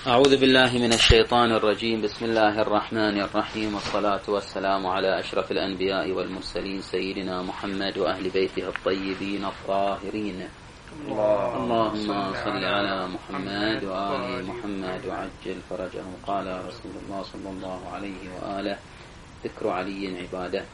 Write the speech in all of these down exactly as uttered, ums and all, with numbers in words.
أعوذ بالله من الشيطان الرجيم. بسم الله الرحمن الرحيم، والصلاة والسلام على أشرف الأنبياء والمرسلين سيدنا محمد وأهل بيته الطيبين الطاهرين. اللهم صل على محمد وآل محمد وعجل فرجه. قال رسول الله صلى الله عليه وآله: ذكر علي عباده.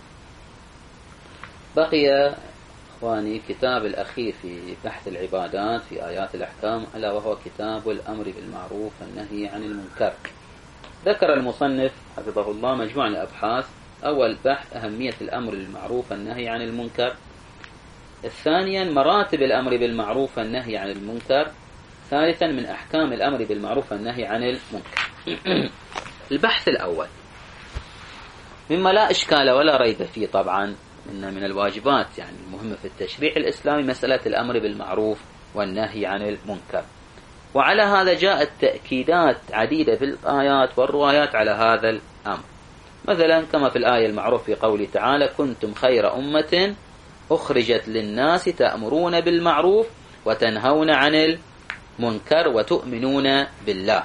بقي إخواني كتاب الأخير في بحث العبادات في آيات الأحكام، ألا وهو كتاب الأمر بالمعروف والنهي عن المنكر. ذكر المصنف حفظه الله مجموعة الأبحاث. أول بحث أهمية الأمر بالمعروف والنهي عن المنكر. ثانيا مراتب الأمر بالمعروف والنهي عن المنكر. ثالثا من أحكام الأمر بالمعروف والنهي عن المنكر. البحث الأول مما لا إشكال ولا ريب فيه، طبعا إن من الواجبات يعني المهمة في التشريع الإسلامي مسألة الأمر بالمعروف والنهي عن المنكر، وعلى هذا جاءت تأكيدات عديدة في الآيات والروايات على هذا الأمر. مثلا كما في الآية المعروف في قوله تعالى: كنتم خير أمة أخرجت للناس تأمرون بالمعروف وتنهون عن المنكر وتؤمنون بالله.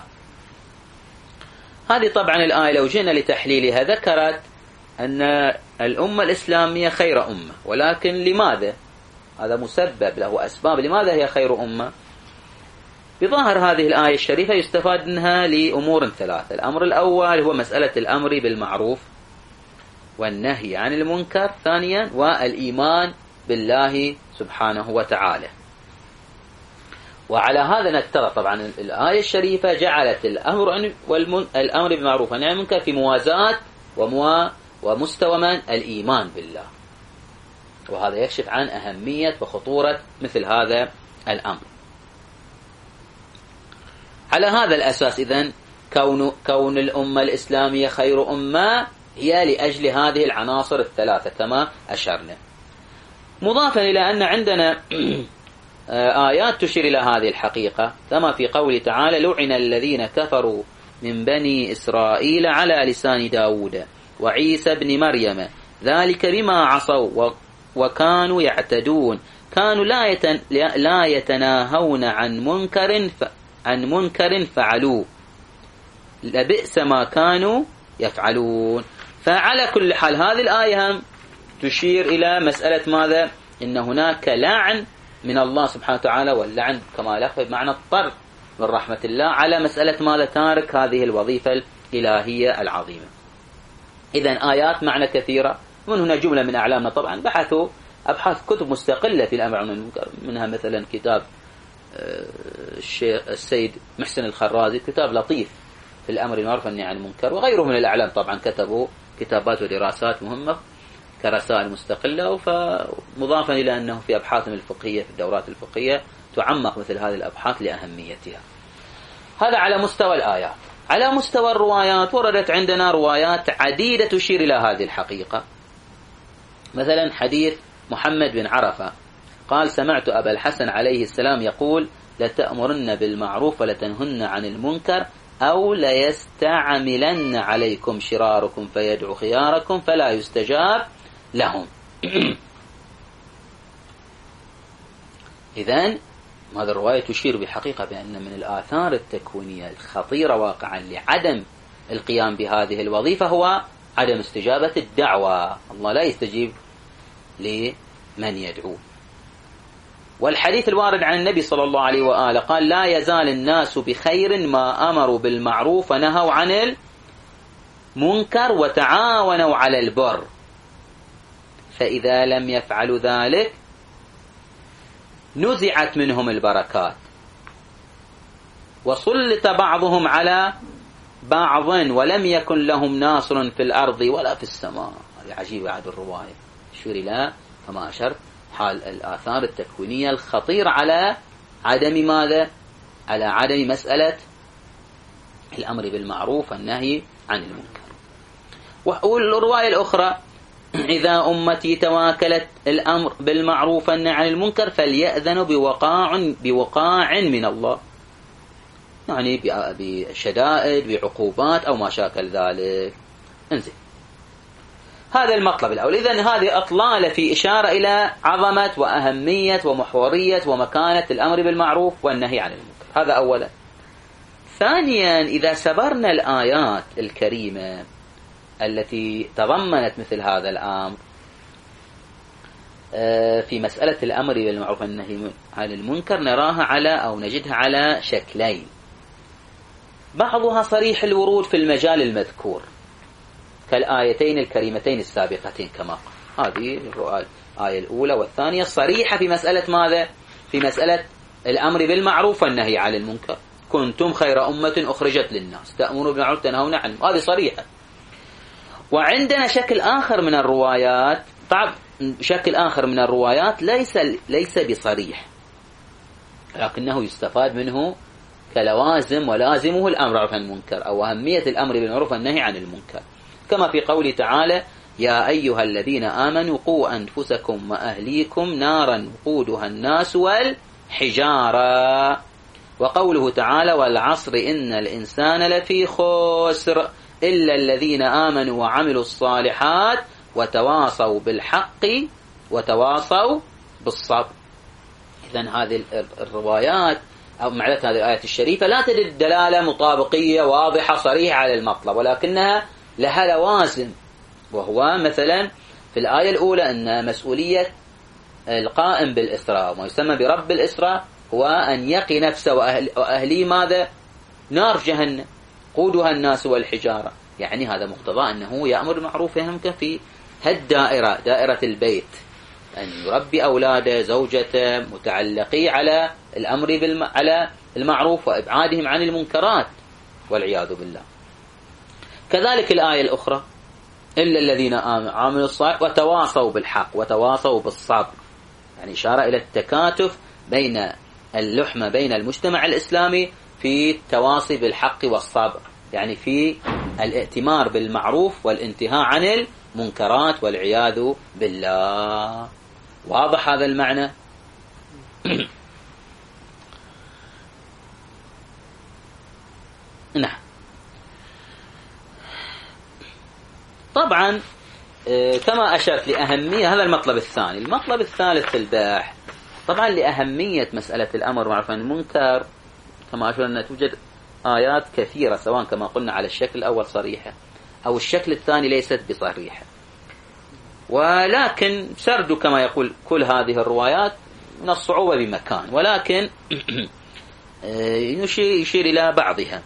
هذه طبعا الآية لو جئنا لتحليلها ذكرت أن الأمة الإسلامية خير أمة، ولكن لماذا؟ هذا مسبب له أسباب. لماذا هي خير أمة؟ بظاهر هذه الآية الشريفة يستفاد منها لأمور ثلاثة. الأمر الأول هو مسألة الأمر بالمعروف والنهي عن المنكر. ثانيا والإيمان بالله سبحانه وتعالى. وعلى هذا نترى طبعا الآية الشريفة جعلت الأمر الأمر بالمعروف والنهي عن المنكر في موازاة وموا ومستوى من الإيمان بالله، وهذا يكشف عن أهمية وخطورة مثل هذا الأمر. على هذا الأساس إذن كون كون الأمة الإسلامية خير أمة هي لأجل هذه العناصر الثلاثة كما أشرنا، مضافا إلى أن عندنا آيات تشير إلى هذه الحقيقة، كما في قوله تعالى: لعن الذين كفروا من بني إسرائيل على لسان داود وعيسى بن مريم ذلك بما عصوا وكانوا يعتدون كانوا لا يتناهون عن منكر عن منكر فعلوه لبئس ما كانوا يفعلون. فعلى كل حال هذه الآية هم تشير إلى مسألة ماذا؟ إن هناك لعن من الله سبحانه وتعالى، واللعن كما لفظ بمعنى الطرد من رحمة الله على مسألة ماذا؟ تارك هذه الوظيفة الإلهية العظيمة. إذن آيات معنى كثيرة، ومن هنا جملة من أعلامنا طبعا بحثوا أبحاث كتب مستقلة في الأمر عن المنكر، منها مثلا كتاب الشيخ السيد محسن الخرازي، كتاب لطيف في الأمر بالمعروف والنهي عن المنكر، وغيره من الأعلام طبعا كتبوا كتابات ودراسات مهمة كرسائل مستقلة. فمضافا إلى أنه في أبحاثهم الفقهية في الدورات الفقهية تعمق مثل هذه الأبحاث لأهميتها. هذا على مستوى الآيات. على مستوى الروايات وردت عندنا روايات عديدة تشير إلى هذه الحقيقة. مثلا حديث محمد بن عرفة قال: سمعت أبا الحسن عليه السلام يقول: لتأمرن بالمعروف ولتنهن عن المنكر أو ليستعملن عليكم شراركم فيدعو خياركم فلا يستجاب لهم. إذن هذه الرواية تشير بحقيقة بأن من الآثار التكوينية الخطيرة واقعا لعدم القيام بهذه الوظيفة هو عدم استجابة الدعوة. الله لا يستجيب لمن يدعو. والحديث الوارد عن النبي صلى الله عليه وآله قال: لا يزال الناس بخير ما أمروا بالمعروف ونهوا عن المنكر وتعاونوا على البر، فإذا لم يفعلوا ذلك نزعت منهم البركات وسلط بعضهم على بعض ولم يكن لهم ناصر في الأرض ولا في السماء. هذه عجيبة عاد الرواية تشير إلى كما أشرت حال الآثار التكوينية الخطيرة على عدم ماذا؟ على عدم مسألة الأمر بالمعروف والنهي عن المنكر. والرواية الأخرى: إذا أمتي تواكلت الأمر بالمعروف والنهي عن المنكر فليأذنوا بوقاع بوقاع من الله، يعني بشدائد بعقوبات أو ما شاكل ذلك. انزل هذا المطلب الأول. إذن هذه أطلالة في إشارة إلى عظمة وأهمية ومحورية ومكانة الأمر بالمعروف والنهي عن المنكر. هذا أولا. ثانيا، إذا سبرنا الآيات الكريمة التي تضمنت مثل هذا الأمر في مسألة الأمر بالمعروف والنهي عن المنكر، نراها على أو نجدها على شكلين. بعضها صريح الورود في المجال المذكور كالآيتين الكريمتين السابقتين كما قال، هذه الآية الأولى والثانية صريحة في مسألة ماذا؟ في مسألة الأمر بالمعروف والنهي عن المنكر. كنتم خير أمة أخرجت للناس تأمرون بالمعروف تنهون عن المنكر، هذه صريحة. وعندنا شكل آخر من الروايات، طبعا شكل آخر من الروايات ليس ليس بصريح، لكنه يستفاد منه كلوازم، ولازمه الأمر بالمعروف عن المنكر أو أهمية الأمر بالمعروف والنهي عن المنكر، كما في قوله تعالى: يا أيها الذين آمنوا قوا أنفسكم وأهليكم نارا وقودها الناس والحجارة. وقوله تعالى: والعصر إن الإنسان لفي خسر إلا الذين آمنوا وعملوا الصالحات وتواصوا بالحق وتواصوا بالصبر. إذن هذه الروايات أو معنى هذه الآية الشريفة لا تدل دلالة مطابقية واضحة صريحة على المطلب، ولكنها لها لوازم. وهو مثلا في الآية الأولى أن مسؤولية القائم بالإسراء وما يسمى برب الإسراء هو أن يقي نفسه وأهل وأهلي ماذا؟ نار جهنم قودها الناس والحجارة. يعني هذا مقتضى أنه يأمر بالمعروف يمكن في هالدائرة، دائرة البيت، أن يربي أولاده زوجته متعلقي على الأمر بالم... على المعروف وإبعادهم عن المنكرات والعياذ بالله. كذلك الآية الأخرى: إلا الذين آمنوا وعملوا الصالحات وتواصوا بالحق وتواصوا بالصبر، يعني إشارة إلى التكاتف بين اللحمة بين المجتمع الإسلامي في التواصي بالحق والصبر، يعني في الائتمار بالمعروف والانتهاء عن المنكرات والعياذ بالله. واضح هذا المعنى؟ نعم. طبعا كما أشرت لأهمية، هذا المطلب الثاني. المطلب الثالث في الباحث طبعا لأهمية مسألة الأمر بالمعروف والنهي عن المنكر، كما أشرت أن توجد آيات كثيرة سواء كما قلنا على الشكل الأول صريحة أو الشكل الثاني ليست بصريحة، ولكن سرد كما يقول كل هذه الروايات من الصعوبة بمكان، ولكن يشير إلى بعضها.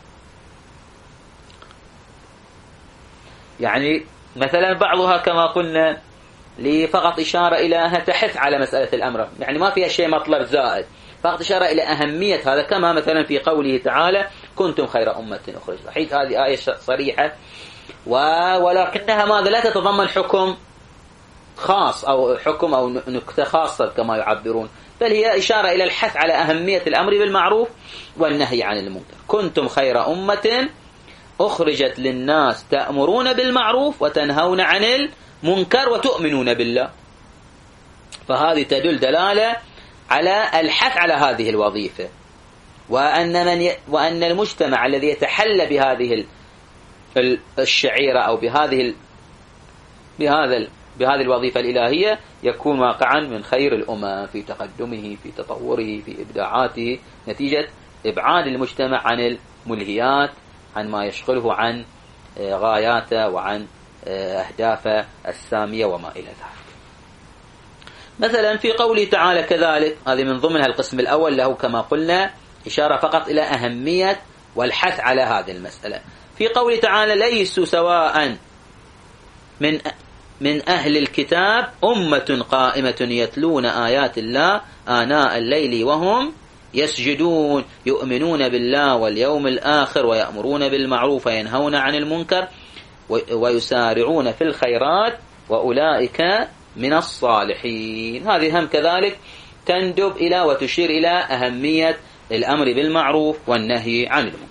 يعني مثلا بعضها كما قلنا لفقط إشارة إلى أنها تحث على مسألة الأمر، يعني ما فيها شيء مطلب زائد، فقط إشارة إلى أهمية هذا، كما مثلا في قوله تعالى: كنتم خير أمة أخرجت. صحيح هذه آية صريحة، ولكنها ماذا؟ لا تتضمن حكم خاص أو حكم أو نكتة خاصة كما يعبرون، بل هي إشارة إلى الحث على أهمية الأمر بالمعروف والنهي عن المنكر. كنتم خير أمة أخرجت للناس تأمرون بالمعروف وتنهون عن المنكر وتؤمنون بالله. فهذه تدل دلالة على الحث على هذه الوظيفة، وأن من ي... وأن المجتمع الذي يتحلى بهذه الشعيرة أو بهذه ال... بهذا ال... بهذه الوظيفة الإلهية يكون واقعا من خير الأمم في تقدمه في تطوره في إبداعاته، نتيجة إبعاد المجتمع عن الملهيات، عن ما يشغله عن غاياته وعن أهدافه السامية وما إلى ذلك. مثلا في قوله تعالى كذلك، هذه من ضمنها القسم الأول له كما قلنا إشارة فقط إلى أهمية والحث على هذه المسألة. في قوله تعالى: ليسوا سواء من من أهل الكتاب أمة قائمة يتلون آيات الله آناء الليل وهم يسجدون يؤمنون بالله واليوم الآخر ويأمرون بالمعروف وينهون عن المنكر ويسارعون في الخيرات وأولئك من الصالحين. هذه هم كذلك تندب إلى وتشير إلى أهمية الأمر بالمعروف والنهي عن المنكر.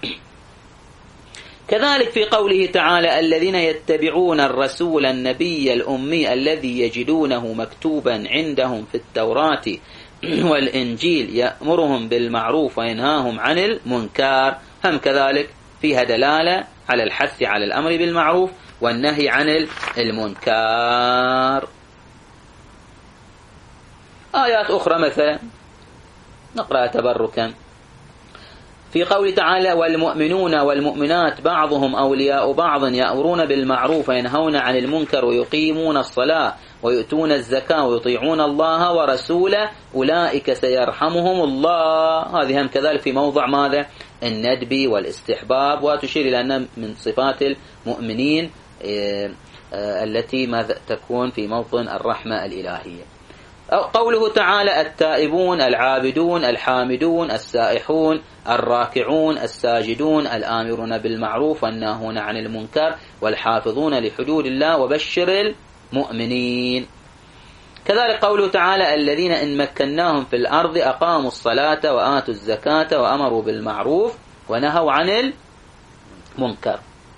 كذلك في قوله تعالى: الذين يتبعون الرسول النبي الأمي الذي يجدونه مكتوبا عندهم في التوراة والإنجيل يأمرهم بالمعروف وينهاهم عن المنكر، هم كذلك فيها دلالة على الحث على الأمر بالمعروف والنهي عن المنكر. آيات أخرى مثلا نقرأ تبركا في قول تعالى والمؤمنون والمؤمنات بعضهم أولياء بعض يأمرون بالمعروف وينهون عن المنكر ويقيمون الصلاة ويؤتون الزكاة ويطيعون الله ورسوله أولئك سيرحمهم الله. هذه هم كذلك في موضع ماذا؟ الندب والاستحباب، وتشير إلى أن من صفات المؤمنين التي ماذا تكون في موطن الرحمة الإلهية. قوله تعالى التائبون العابدون الحامدون السائحون الراكعون الساجدون الآمرون بالمعروف والناهون عن المنكر والحافظون لحدود الله وبشر المؤمنين. كذلك قوله تعالى الذين إن مكناهم في الأرض أقاموا الصلاة وآتوا الزكاة وأمروا بالمعروف ونهوا عن المنكر.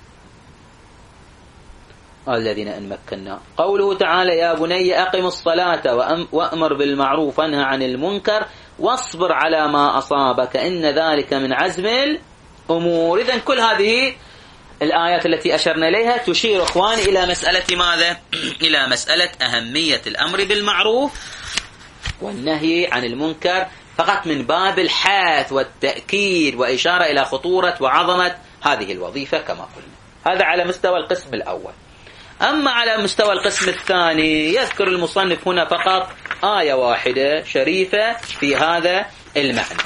الذين إن مكناهم. قوله تعالى يا بني أقم الصلاة وأمر بالمعروف وانهى عن المنكر واصبر على ما أصابك إن ذلك من عزم الأمور. إذن كل هذه الآيات التي أشرنا إليها تشير إخواني إلى مسألة ماذا؟ إلى مسألة أهمية الأمر بالمعروف والنهي عن المنكر، فقط من باب الحث والتأكيد وإشارة إلى خطورة وعظمة هذه الوظيفة كما قلنا. هذا على مستوى القسم الأول. أما على مستوى القسم الثاني يذكر المصنف هنا فقط آية واحدة شريفة في هذا المعنى.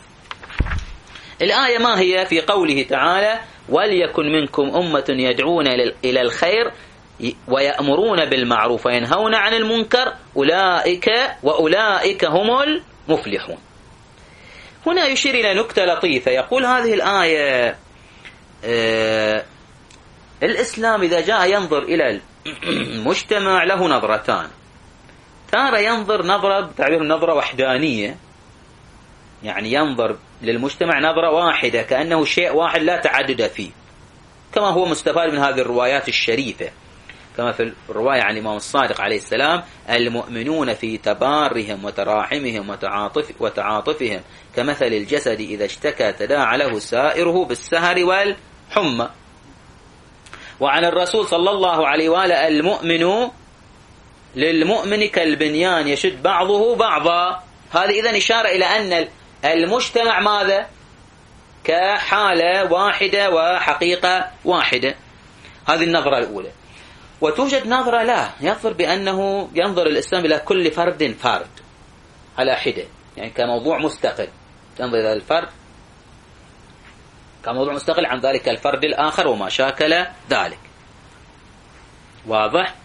الآية ما هي؟ في قوله تعالى وليكن منكم أمة يدعون إلى الخير ويأمرون بالمعروف وينهون عن المنكر أولئك وأولئك هم المفلحون. هنا يشير إلى نكتة لطيفة، يقول هذه الآية آه الإسلام إذا جاء ينظر إلى المجتمع له نظرتان. تارة ينظر نظرة تعبير نظرة وحدانية، يعني ينظر للمجتمع نظرة واحدة كأنه شيء واحد لا تعدد فيه، كما هو مستفاد من هذه الروايات الشريفة، كما في الرواية عن الإمام الصادق عليه السلام المؤمنون في تبارهم وتراحمهم وتعاطف وتعاطفهم كمثل الجسد إذا اشتكى تداعى له سائره بالسهر والحمى. وعن الرسول صلى الله عليه وآله المؤمن للمؤمن كالبنيان يشد بعضه بعضا. هذه إذن إشارة إلى أن المجتمع ماذا؟ كحالة واحدة وحقيقة واحدة. هذه النظرة الأولى. وتوجد نظرة لا ينظر بأنه ينظر الإسلام إلى كل فرد فرد على حدة، يعني كموضوع مستقل، ينظر إلى الفرد كموضوع مستقل عن ذلك الفرد الآخر وما شاكل ذلك. واضح؟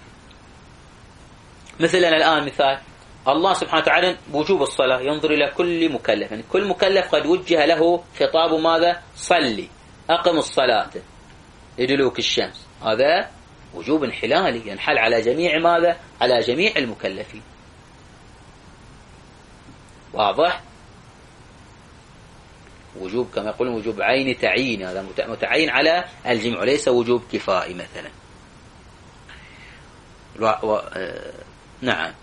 مثلا الآن مثال الله سبحانه وتعالى وجوب الصلاة ينظر إلى كل مكلف، يعني كل مكلف قد وجه له خطاب ماذا؟ صلي أقم الصلاة لدلوك الشمس. هذا وجوب انحلالي ينحل على جميع ماذا؟ على جميع المكلفين. واضح؟ وجوب كما يقولون وجوب عين تعيين، هذا متعين على الجميع وليس وجوب كفائي مثلا. و... و... آه... نعم.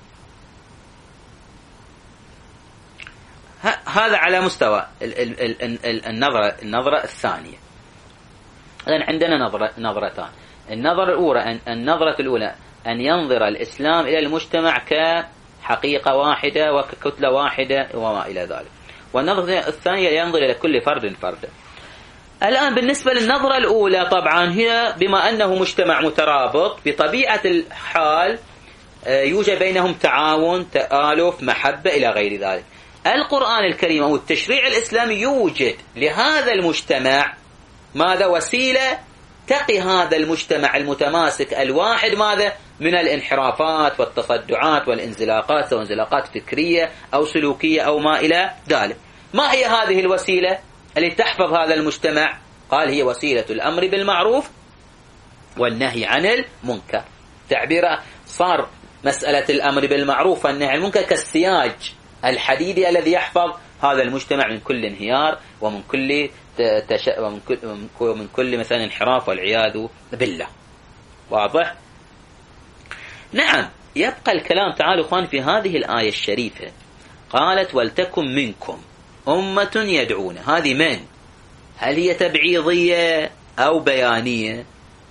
ه... هذا على مستوى ال... ال... ال... ال... النظرة النظرة الثانية. إذن عندنا نظرة نظرتان. النظرة الأولى أن النظرة الأولى أن ينظر الإسلام إلى المجتمع كحقيقة واحدة وككتلة واحدة وما إلى ذلك. والنظرة الثانية ينظر إلى كل فرد فردا. الآن بالنسبة للنظرة الأولى طبعا هي بما أنه مجتمع مترابط بطبيعة الحال يوجد بينهم تعاون تآلف محبة إلى غير ذلك. القرآن الكريم أو التشريع الإسلامي يوجد لهذا المجتمع ماذا؟ وسيلة تقي هذا المجتمع المتماسك الواحد ماذا؟ من الانحرافات والتصدعات والانزلاقات، سواء انزلاقات فكرية أو سلوكية أو ما إلى ذلك. ما هي هذه الوسيلة التي تحفظ هذا المجتمع؟ قال هي وسيلة الأمر بالمعروف والنهي عن المنكر. تعبيره صار مسألة الأمر بالمعروف والنهي عن المنكر كالسياج الحديدي الذي يحفظ هذا المجتمع من كل انهيار ومن كل تش... ومن كل ومن كل مثلا انحراف والعياذ بالله. واضح؟ نعم. يبقى الكلام تعالوا اخوان في هذه الآية الشريفة قالت ولتكن منكم أمة يدعون. هذه من؟ هل هي تبعيضية أو بيانية؟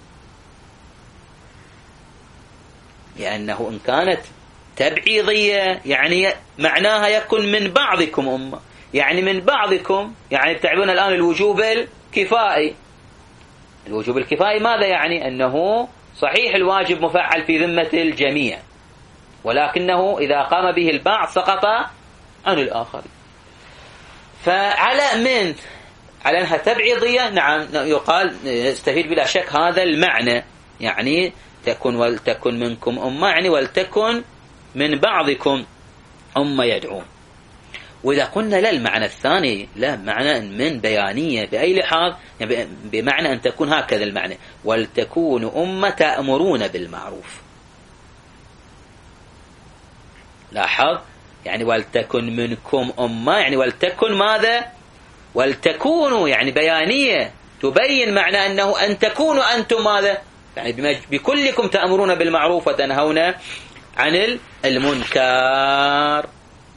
لأنه إن كانت تبعيضية يعني معناها يكن من بعضكم أمة، يعني من بعضكم، يعني تعبون الآن الوجوب الكفائي. الوجوب الكفائي ماذا يعني؟ أنه صحيح الواجب مفعل في ذمة الجميع، ولكنه إذا قام به البعض سقط عن الآخرين. فعلى من على أنها تبعيضية، نعم يقال يستفيد بلا شك هذا المعنى، يعني تكن ولتكن منكم أمة، يعني ولتكن من بعضكم أمة يدعون. وإذا قلنا لا، المعنى الثاني لا، معنى من بيانية بأي لحاظ، يعني بمعنى أن تكون هكذا المعنى: ولتكون أمة تأمرون بالمعروف. لاحظ، يعني ولتكن منكم أمة، يعني ولتكن ماذا؟ ولتكونوا، يعني بيانية تبين معنى أنه أن تكونوا أنتم ماذا؟ يعني بكلكم تأمرون بالمعروف وتنهون عن المنكر.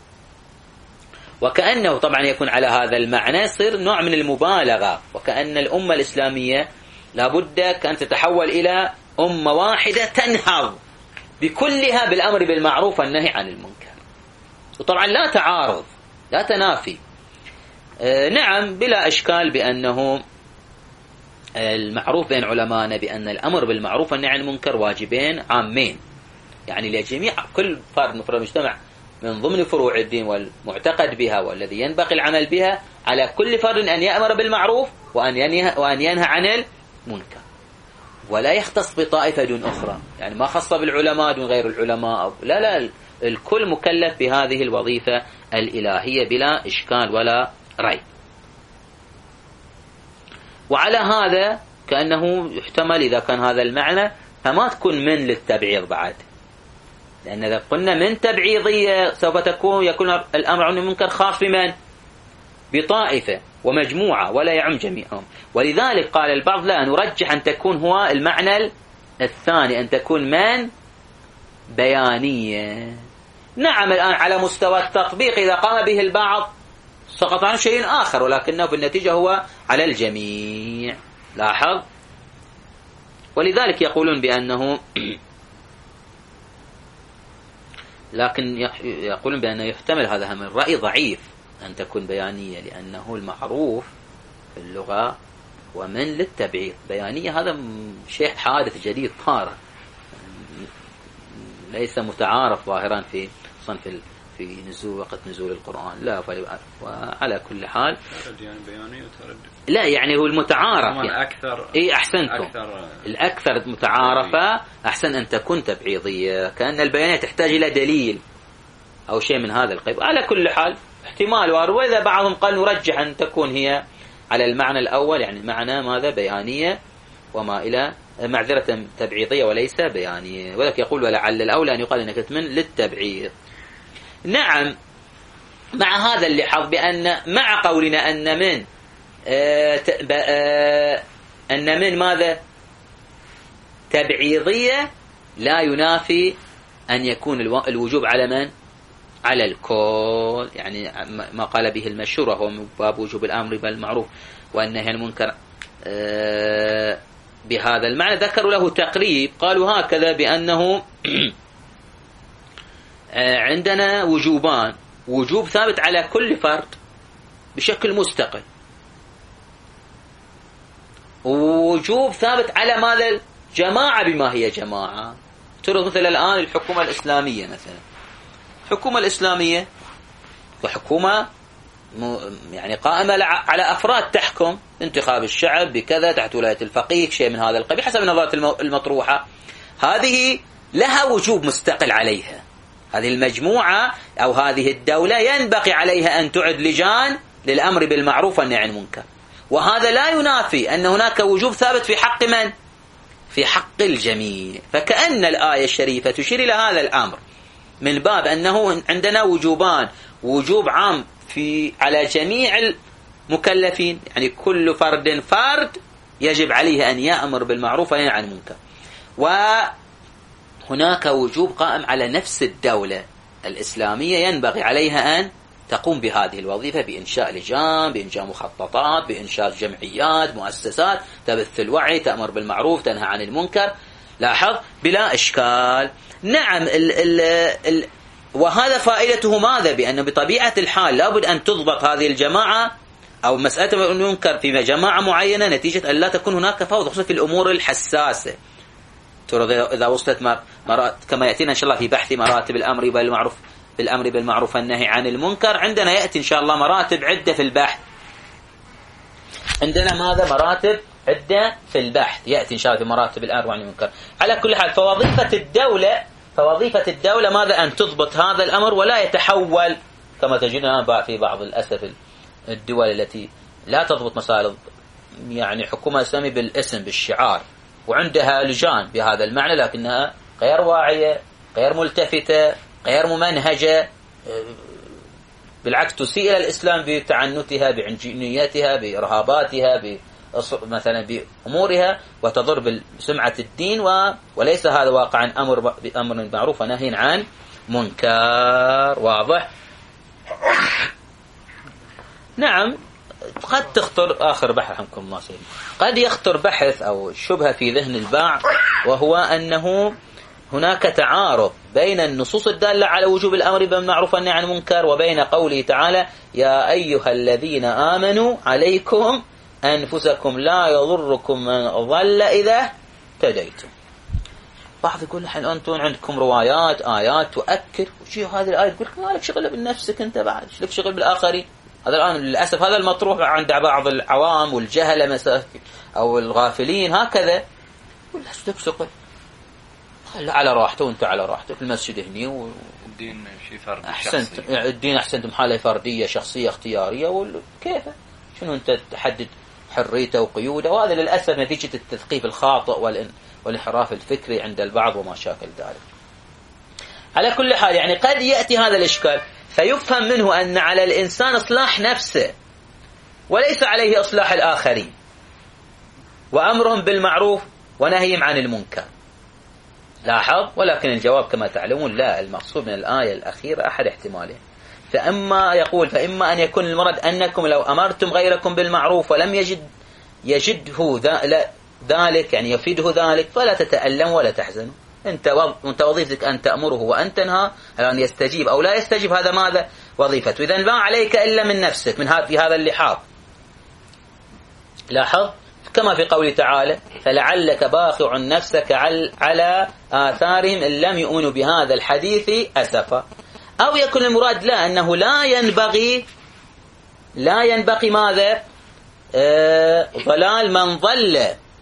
وكأنه طبعا يكون على هذا المعنى يصير نوع من المبالغة، وكأن الأمة الإسلامية لابد أن تتحول إلى أمة واحدة تنهض بكلها بالأمر بالمعروف والنهي عن المنكر. وطبعا لا تعارض، لا تنافي. آه نعم بلا إشكال بأنه المعروف بين علمائنا بأن الأمر بالمعروف والنهي عن المنكر واجبين عامين، يعني لجميع كل فرد من المجتمع من ضمن فروع الدين والمعتقد بها والذي ينبغي العمل بها، على كل فرد أن يأمر بالمعروف وأن ينهى, وأن ينهى عن المنكر، ولا يختص بطائفة دون أخرى، يعني ما خص بالعلماء دون غير العلماء أو لا لا، الكل مكلف بهذه الوظيفة الإلهية بلا إشكال ولا ريب. وعلى هذا كأنه يحتمل إذا كان هذا المعنى فما تكون من للتبعيض بعد، لأن إذا قلنا من تبعيضية سوف تكون يكون الأمر عن المنكر خاص بمن؟ بطائفة ومجموعة ولا يعم جميعهم. ولذلك قال البعض لا، نرجح أن تكون هو المعنى الثاني، أن تكون من بيانية. نعم الآن على مستوى التطبيق إذا قام به البعض سقط عن شيء آخر، ولكنه بالنتيجة هو على الجميع. لاحظ، ولذلك يقولون بأنه لكن يقولون بأنه يحتمل هذا من رأي ضعيف أن تكون بيانية، لأنه المعروف في اللغة ومن للتبعيض. بيانية هذا شيء حادث جديد طارئ ليس متعارف ظاهرا في صنف في نزول وقت نزول القرآن، لا. وعلى كل حال يعني بيانية وتردد لا، يعني هو المتعارف يعني أكثر. إيه أحسنتم، أكثر الأكثر متعارفة أحسن أن تكون تبعيضية، كأن البيانية تحتاج إلى دليل أو شيء من هذا القبيل. على كل حال احتمال، وإذا بعضهم قال نرجح أن تكون هي على المعنى الأول، يعني معنى ماذا؟ بيانية وما إلى معذرة تبعيضية وليس بيانية. ولك يقول ولعل الأولى أن يقال أنك من للتبعيض. نعم مع هذا اللحظ بأن مع قولنا أن من آه آه أن من ماذا تبعيضية لا ينافي أن يكون الوجوب على من؟ على الكل، يعني ما قال به المشهور وهو من باب وجوب الأمر بالمعروف والنهي عن المنكر آه بهذا المعنى. ذكروا له تقريب، قالوا هكذا بأنه عندنا وجوبان: وجوب ثابت على كل فرد بشكل مستقل، ووجوب ثابت على ماذا؟ الجماعة بما هي جماعة. ترى مثلا الآن الحكومة الإسلامية، مثلا الحكومة الإسلامية وحكومة يعني قائمة على أفراد تحكم، انتخاب الشعب بكذا تحت ولاية الفقيه، شيء من هذا القبيل حسب النظرات المطروحة. هذه لها وجوب مستقل عليها. هذه المجموعة أو هذه الدولة ينبغي عليها أن تعد لجان للأمر بالمعروف والنهي عن المنكر، وهذا لا ينافي أن هناك وجوب ثابت في حق من؟ في حق الجميع. فكأن الآية الشريفة تشير إلى هذا الأمر من باب أنه عندنا وجوبان: وجوب عام في على جميع المكلفين، يعني كل فرد فرد يجب عليه أن يأمر بالمعروف وينهى عن المنكر، وهناك وجوب قائم على نفس الدولة الإسلامية ينبغي عليها أن تقوم بهذه الوظيفة بإنشاء لجان، بإنشاء مخططات، بإنشاء جمعيات، مؤسسات تبث الوعي، تأمر بالمعروف، تنهى عن المنكر. لاحظ بلا إشكال. نعم ال ال ال وهذا فائدته ماذا؟ بأن بطبيعة الحال لابد أن تضبط هذه الجماعة أو مسألة المنكر في جماعة معينة نتيجة أن لا تكون هناك فوضى، خصوصا في الأمور الحساسة. ترى إذا وصلت مرات كما يأتينا إن شاء الله في بحث مراتب الأمر بالمعروف بالأمر بالمعروف والنهي عن المنكر، عندنا يأتي إن شاء الله مراتب عدة في البحث. عندنا ماذا؟ مراتب عدة في البحث يأتي إن شاء الله في مراتب الأمر عن المنكر. على كل حال فوظيفة الدولة فوظيفة الدولة ماذا؟ أن تضبط هذا الأمر ولا يتحول كما تجدنا في بعض الأسف الدول التي لا تضبط مسائل، يعني حكومة إسلامية بالاسم بالشعار وعندها لجان بهذا المعنى لكنها غير واعية، غير ملتفتة، غير ممنهجة، بالعكس تسيء إلى الإسلام بتعنتها بعنجينيتها بإرهاباتها مثلا بأمورها وتضر بسمعة الدين، وليس هذا واقعا أمر بأمر بالمعروف ونهي عن منكر. واضح؟ نعم. قد تخطر آخر بحث رحمكم الله سيدي، قد يخطر بحث أو شبهة في ذهن البعض، وهو أنه هناك تعارض بين النصوص الدالة على وجوب الأمر بالمعروف والنهي عن المنكر وبين قوله تعالى يا أيها الذين آمنوا عليكم أنفسكم لا يضركم من ضل إذا اهتديتم. بعض يقول الحين أنتم عندكم روايات آيات تؤكد وشي هذه الآية تقول لك ما لك شغل بنفسك أنت، بعد لك شغل بالآخرين. هذا الآن للأسف هذا المطروح عند بعض العوام والجهلة مثلا أو الغافلين هكذا، ولا لك شغل على راحته وانت على راحتك في المسجد هني و... الدين شيء فردي أحسنت شخصي. الدين أحسنتم حالة فردية شخصية اختيارية وكيف شنو أنت تحدد حريته وقيوده، وهذا للأسف نتيجة التثقيف الخاطئ والإن... والانحراف الفكري عند البعض وما شاكل ذلك. على كل حال يعني قد يأتي هذا الإشكال فيفهم منه أن على الإنسان إصلاح نفسه وليس عليه إصلاح الآخرين، وأمرهم بالمعروف ونهيهم عن المنكر. لاحظ. ولكن الجواب كما تعلمون لا، المقصود من الآية الأخيرة أحد احتمالين، فإما يقول فإما أن يكون المراد أنكم لو أمرتم غيركم بالمعروف ولم يجد يجده ذلك يعني يفيده ذلك فلا تتألموا ولا تحزنوا، أنت أنت وظيفتك أن تأمره وأن تنهى، أن يستجيب أو لا يستجيب هذا ماذا وظيفته، إذن ما عليك إلا من نفسك من هذا في هذا اللحاظ. لاحظ كما في قوله تعالى فلعلك باخع نفسك على آثارهم إن لم يؤمنوا بهذا الحديث أسفا. أو يكون المراد لا أنه لا ينبغي لا ينبغي ماذا آه ضلال من ضل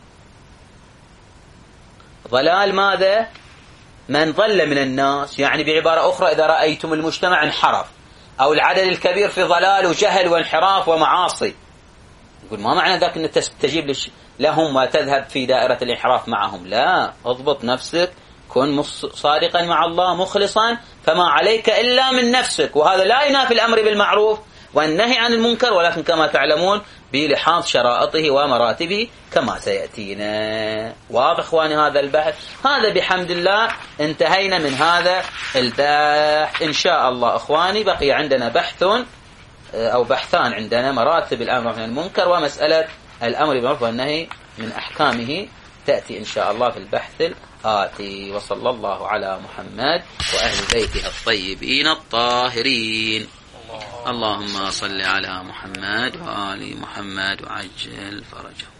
ضلال ماذا من ضل من الناس، يعني بعبارة أخرى إذا رأيتم المجتمع انحرف أو العدد الكبير في ضلال وجهل وانحراف ومعاصي، يقول ما معنى ذاك أن تستجيب لهم وتذهب في دائرة الانحراف معهم، لا، اضبط نفسك، كن صادقا مع الله مخلصا، فما عليك إلا من نفسك. وهذا لا ينافي الأمر بالمعروف والنهي عن المنكر، ولكن كما تعلمون بلحاظ شرائطه ومراتبه كما سيأتينا. واضح إخواني هذا البحث؟ هذا بحمد الله انتهينا من هذا البحث إن شاء الله. إخواني بقي عندنا بحث أو بحثان عندنا، مراتب الأمر عن المنكر ومسألة الأمر بالمعروف والنهي من أحكامه، تأتي إن شاء الله في البحث الآتي. وصلى الله على محمد وأهل بيته الطيبين الطاهرين. اللهم صل على محمد وآل محمد وعجل فرجه.